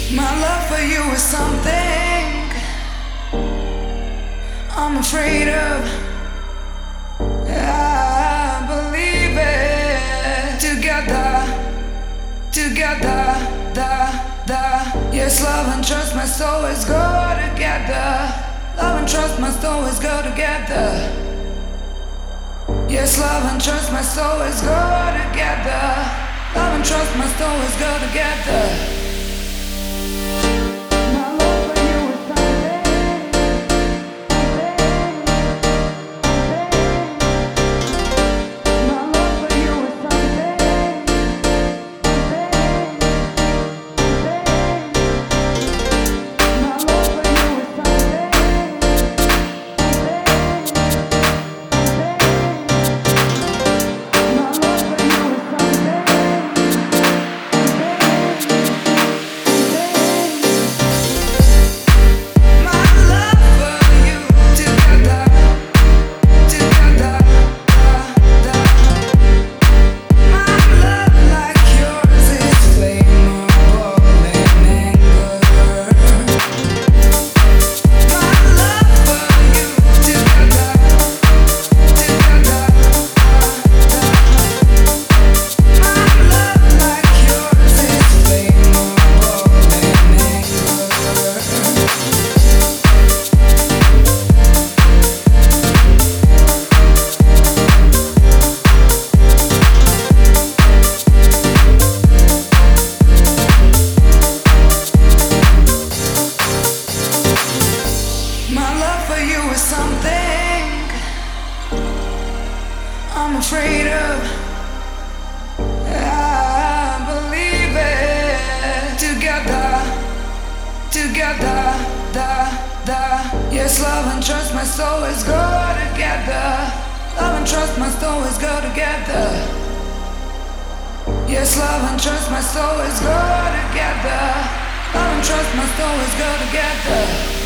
My love for you is something I'm afraid of. I believe it. Together, yes, love and trust must always go together. Love and trust must always go together. Yes, love and trust must always go together. Love and trust must always go together. Something I'm afraid of. I believe it. Together, yes, love and trust must always go together. Love and trust must always go together. Yes, love and trust must always go together. Love and trust must always go together.